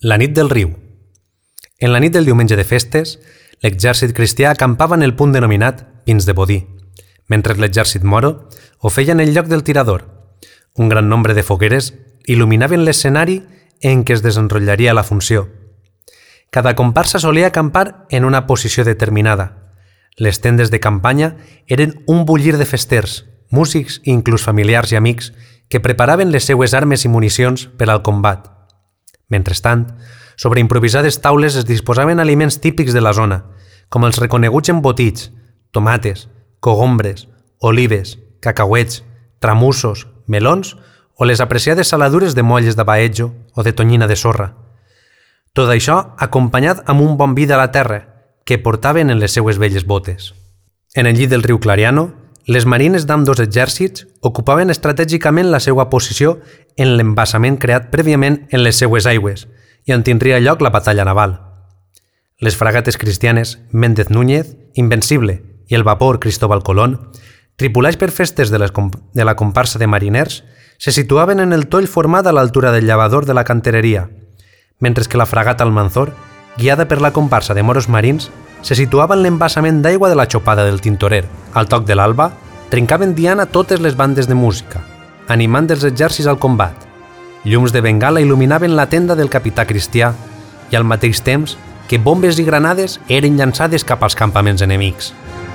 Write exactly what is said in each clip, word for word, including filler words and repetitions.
La nit del riu. En la nit del diumenge de festes, l'exèrcit cristià acampava en el punt denominat Pins de Bodí, mentre l'exèrcit moro ho feia en el lloc del tirador. Un gran nombre de fogueres il·luminaven l'escenari en què es desenrotllaria la funció. Cada comparsa solia acampar en una posició determinada. Les tendes de campanya eren un bullir de festers, músics i inclús familiars i amics que preparaven les seues armes i municions per al combat. Mentrestant, sobre improvisades taules es disposaven aliments típics de la zona, com els reconeguts embotits, tomates, cogombres, olives, cacauets, tramussos, melons o les apreciades saladures de molles de baejo o de tonyina de sorra. Tot això acompanyat amb un bon vi de la terra que portaven en les seues velles botes. En el llit del riu Clariano, les marines d'ambdós exèrcits ocupaven estratègicament la seva posició en l'embassament creat prèviament en les seues aigües i on tindria lloc la batalla naval. Les fragates cristianes Méndez Núñez, Invencible i el vapor Cristóbal Colón, tripulats per festes de, les de la comparsa de mariners, se situaven en el toll format a l'altura del llavador de la cantereria, mentre que la fragata Almanzor, guiada per la comparsa de moros marins, se situava en l'embassament d'aigua de la Xopada del Tintorer. Al toc de l'alba, trencaven diana totes les bandes de música, animant els exèrcits al combat. Llums de bengala il·luminaven la tenda del capità cristià i al mateix temps que bombes i granades eren llançades cap als campaments enemics.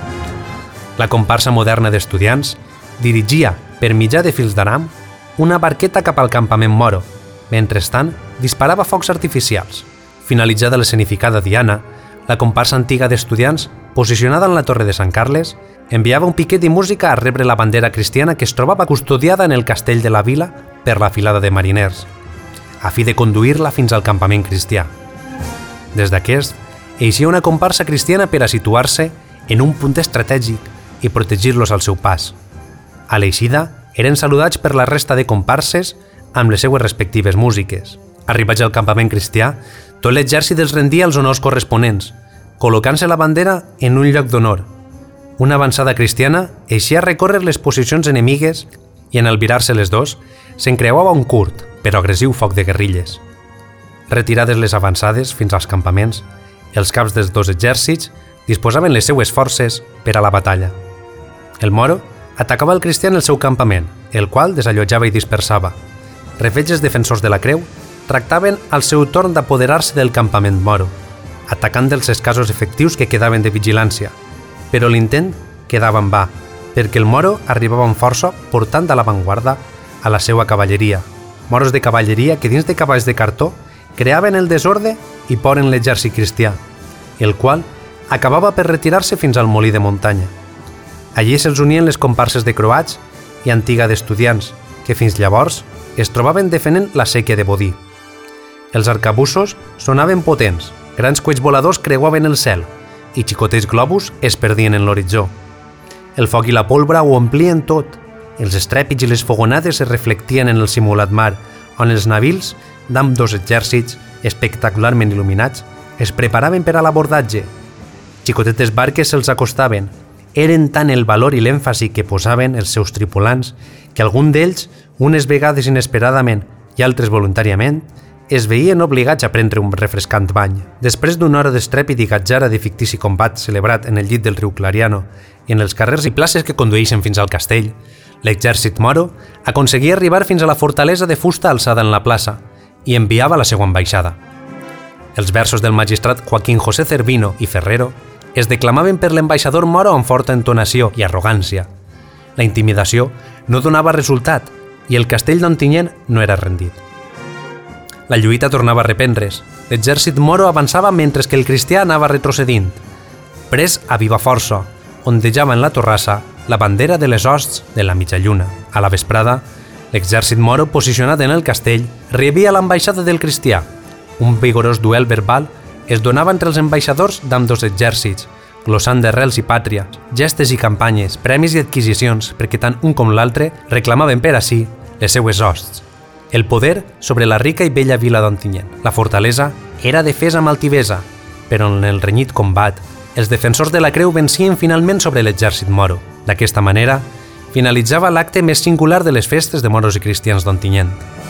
La comparsa moderna d'estudiants dirigia, per mitjà de fils d'aram, una barqueta cap al campament moro. Mentrestant, disparava focs artificials. Finalitzada l'escenificada diana, la comparsa antiga d'estudiants, posicionada en la Torre de Sant Carles, enviava un piquet i música a rebre la bandera cristiana que es trobava custodiada en el castell de la vila per la filada de mariners, a fi de conduir-la fins al campament cristià. Des d'aquest, eixia una comparsa cristiana per a situar-se en un punt estratègic i protegir-los al seu pas. A l'eixida, eren saludats per la resta de comparses amb les seues respectives músiques. Arribats al campament cristià, tot l'exèrcit els rendia els honors corresponents, col·locant-se la bandera en un lloc d'honor. Una avançada cristiana eixia a recórrer les posicions enemigues i en albirar-se les dos, s'encreuava un curt, però agressiu foc de guerrilles. Retirades les avançades fins als campaments, els caps dels dos exèrcits disposaven les seues forces per a la batalla. El moro atacava el cristià en el seu campament, el qual desallotjava i dispersava. Refetges defensors de la creu tractaven al seu torn d'apoderar-se del campament moro, atacant dels escassos efectius que quedaven de vigilància, però l'intent quedava en va, perquè el moro arribava amb força portant a l'avantguarda a la seva cavalleria, moros de cavalleria que dins de cavalls de cartó creaven el desordre i por en l'exèrcit cristià, el qual acabava per retirar-se fins al molí de muntanya. Allí se'ls unien les comparses de croats i antiga d'estudiants, que fins llavors es trobaven defendent la séquia de Bodí. Els arcabussos sonaven potents, grans coets voladors creuaven el cel i xicotets globus es perdien en l'horitzó. El foc i la pólvora ho omplien tot, els estrèpits i les fogonades es reflectien en el simulat mar, on els navils d'ambdós exèrcits, espectacularment il·luminats, es preparaven per a l'abordatge. Xicotetes barques se'ls acostaven. Eren tant el valor i l'èmfasi que posaven els seus tripulants que algun d'ells, unes vegades inesperadament i altres voluntàriament, es veien obligats a prendre un refrescant bany. Després d'una hora d'estrèpit i gatzara de fictici combat celebrat en el llit del riu Clariano i en els carrers i places que condueixen fins al castell, l'exèrcit moro aconseguia arribar fins a la fortalesa de fusta alçada en la plaça i enviava la seva ambaixada. Els versos del magistrat Joaquín José Cervino i Ferrero es declamaven per l'ambaixador moro amb forta entonació i arrogància. La intimidació no donava resultat i el castell d'Ontinyent no era rendit. La lluita tornava a reprendre's. L'exèrcit moro avançava mentre que el cristià anava retrocedint. Pres a viva força, ondejava en la torrassa la bandera de les hosts de la mitja lluna. A la vesprada, l'exèrcit moro, posicionat en el castell, rebia l'ambaixada del cristià. Un vigorós duel verbal es donava entre els ambaixadors d'ambdós exèrcits, glossant d'arrels i pàtria, gestes i campanyes, premis i adquisicions, perquè tant un com l'altre reclamaven per a si les seues hosts. El poder sobre la rica i bella vila d'Ontinyent. La fortalesa era defesa amb altivesa, però en el renyit combat, els defensors de la creu vencien finalment sobre l'exèrcit moro. D'aquesta manera, finalitzava l'acte més singular de les festes de moros i cristians d'Ontinyent.